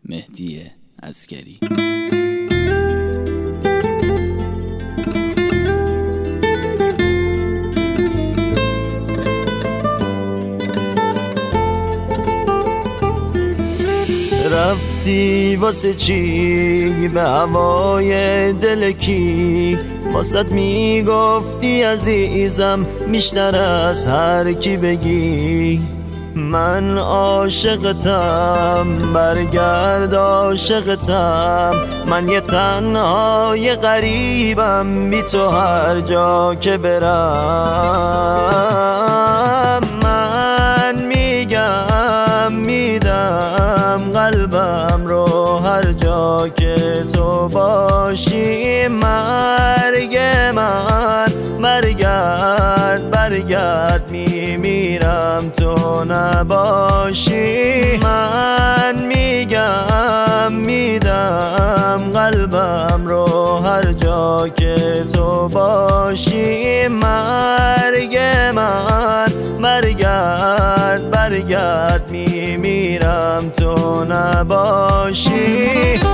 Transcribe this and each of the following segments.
مهدی عسگری. رفتی واسه چی به هوای دل کی؟ واسد میگفتی عزیزم بیشتر از هر کی بگی. من عاشقتم برگرد عاشقتم، من یه تنهای غریبم بی تو هر جا که برم. من میگم میدم قلبم رو هر جا که تو باشی. مرگ من برگرد میمیرم تو نباشی. من میگم میدم قلبم رو هر جا که تو باشی. مرگ من برگرد میمیرم تو نباشی.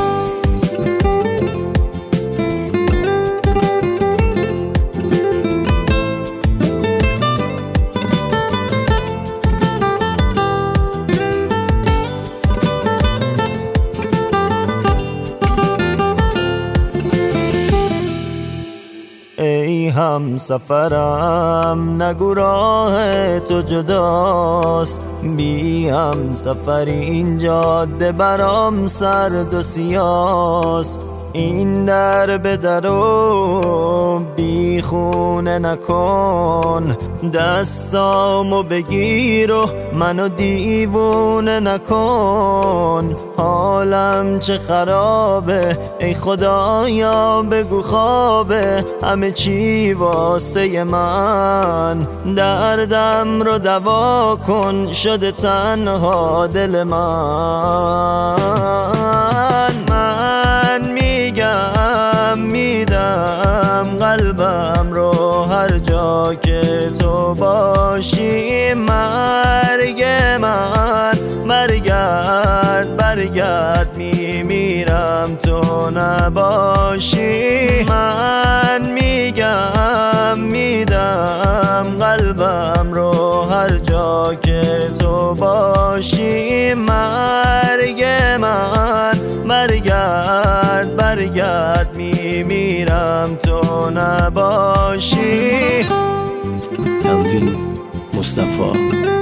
ای هم سفرم نگو راه تو جداست، بی هم سفر این جاده برام سرد و سیاست. این در به درو بی خونه نکن، دستامو بگیر و منو دیوونه نکن. حالم چه خرابه ای خدایا بگو خوابه، همه چی واسه من. دردم رو دوا کن شده تنها دل من. من میگم میدم قلبم رو هر جا که تو باشی. مرگ من برگرد میمیرم تو نباشی. من میگم میدم قلبم رو هر جا که تو باشی. مرگ من برگرد میمیرم تو نباشی. تنظیم مصطفی